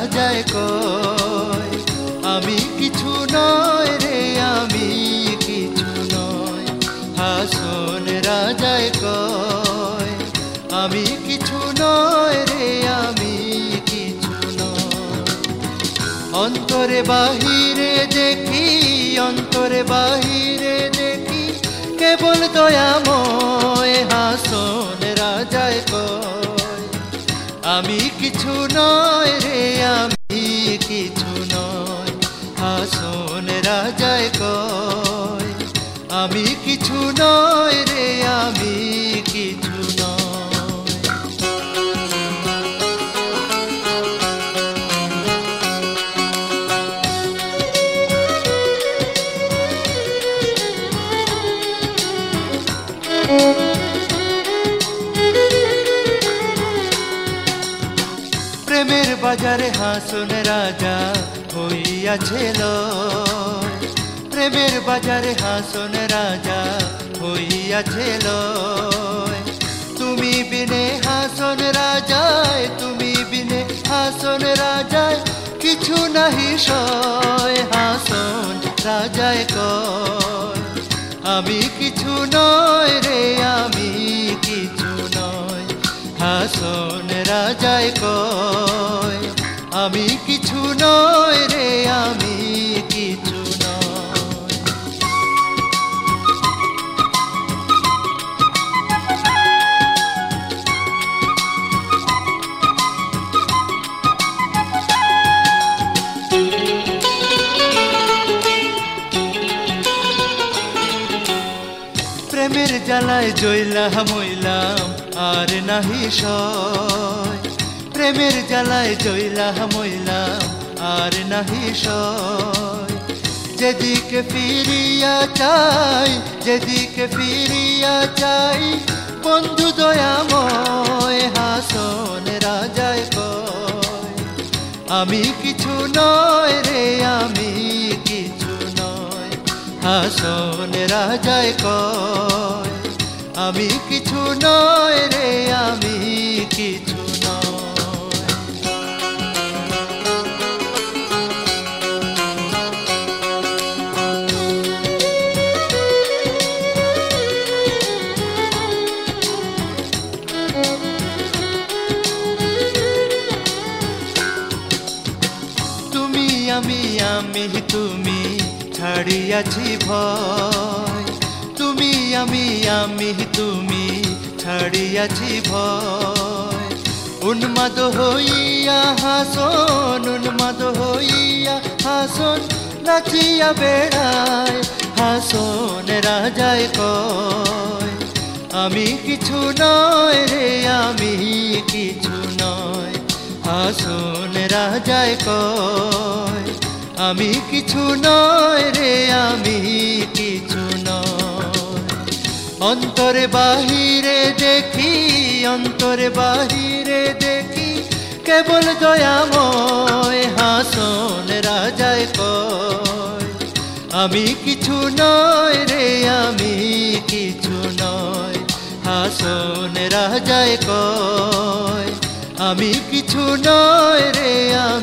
রাজায় কয় আমি কিছু নয় রে, আমি কিছু নয়। হাসন রাজায় কয় আমি কিছু নয় রে, আমি কিছু নয়। অন্তরে বাহিরে দেখি, অন্তরে বাহিরে দেখি কেবল দয়াময়। হাসন রাজায় কয় আমি কিছু নয় রে, আমি কিছু নয়। হাসন রাজায় কয় আমি কিছু নয় রে, আমি কিছু নয়। প্রেমের বাজারে হাসন রাজা হইয়াছে লয়। প্রেমের বাজারে হাসন রাজা হইয়াছে লয়। তুমি বিনে হাসন রাজায়, তুমি বিনে হাসন রাজায় কিছু নাহি সয়। হাসন রাজায় কয় আমি কিছু নয় রে, আমি কিছু নয়। হাসন রাজায় কয় আমি কিছু নয় রে, আমি কিছু নয়। প্রেমের জ্বালায় জইলাম মইলাম আর নাহি সয়। প্রেমের জ্বালায় জইলাম মইলাম আর নাহি সয়। যেদিকে ফিরিয়া চাই, যেদিকে ফিরিয়া চাই বন্ধু দয়াময়। হাসন রাজায় কয় আমি কিছু নয় রে, আমি কিছু নয়। হাসন রাজায় কয় আমি কিছু নয় রে, আমি কিছু নয়। তুমি আমি আমি তুমি ছাড়িয়াছি ভয়। তুমি আমি আমি তুমি ছাড়িয়াছি ভয়। উন্মাদ হইয়া হাসন, উন্মাদ হইয়া হাসন নাচিয়া বেড়ায়। হাসন রাজায় কয় আমি কিছু নয় রে, আমি কিছু নয়। হাসন রাজায় কয় আমি কিছু নয় রে, আমি কিছু নয়। অন্তরে বাহিরে দেখি, অন্তরে বাহিরে দেখি কেবল দয়াময়। হাসন রাজায় কয় আমি কিছু নয় রে, আমি কিছু নয়। হাসন রাজায় কয় আমি কিছু নয় রে,